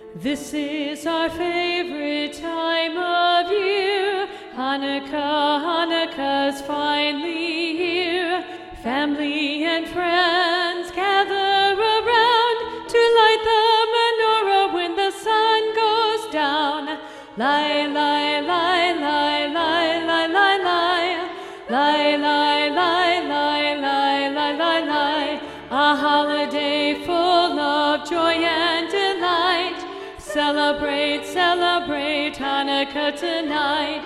This is our favorite time of year. Hanukkah, Hanukkah's finally here. Family and friends gather around to light the menorah when the sun goes down. Lie, lie, lie, lie, lie, lie, lie, lie. Lie, lie, lie, lie, lie, lie, lie, lie. A holiday full of joy and delight. Celebrate, celebrate Hanukkah tonight.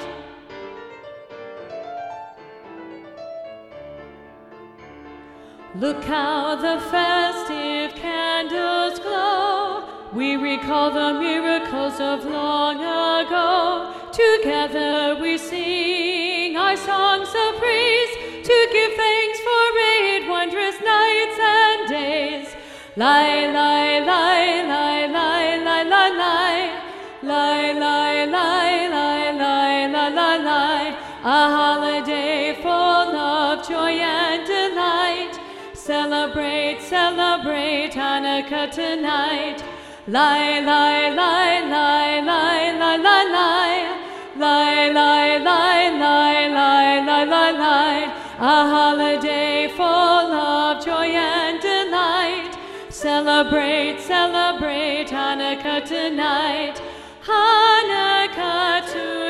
Look how the festive candles glow. We recall the miracles of long ago. Together we sing our songs of praise to give thanks for 8 wondrous nights and days. Lie, lie, lie, lie, lie, lie, lie, lie. Lie, lie, lie, lie, lie, lie, lie, lie. A holiday full of joy and delight. Celebrate, celebrate Hanukkah tonight. Lie, lie, lie, lie, lie, lie, lie, lie. Lie, lie, lie, lie, lie, lie, lie, lie. A holiday full of joy and delight. Celebrate, celebrate Hanukkah tonight. Hanukkah tonight.